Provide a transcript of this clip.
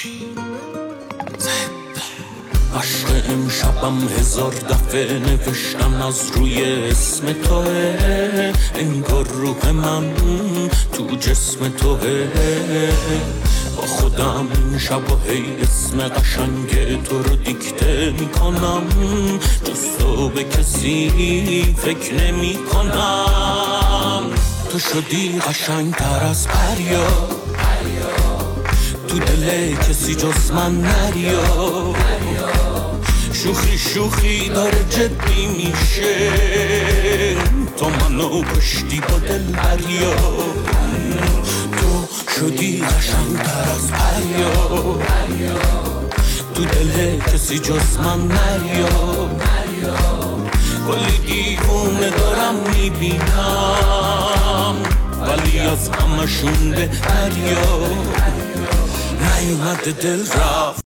عشق امشبم 1000 دفعه نوشتم از روی اسم توه، انگار روح من تو جسم توه. با خودم این شب و هی اسم قشنگ تو رو دیکته میکنم، جز تو به کسی فکر نمی کنم. تو شدی قشنگتر از پریا، تو دل کسی جز من نریا. شوخی شوخی داره جدی میشه، تو منو کشتی با دل بریا. تو شدی قشنگتر از پریا، تو دل کسی جز من نریا. کلی دیوونه دارم میبینم، ولی از همشون بهتریا. نیومده دل رفت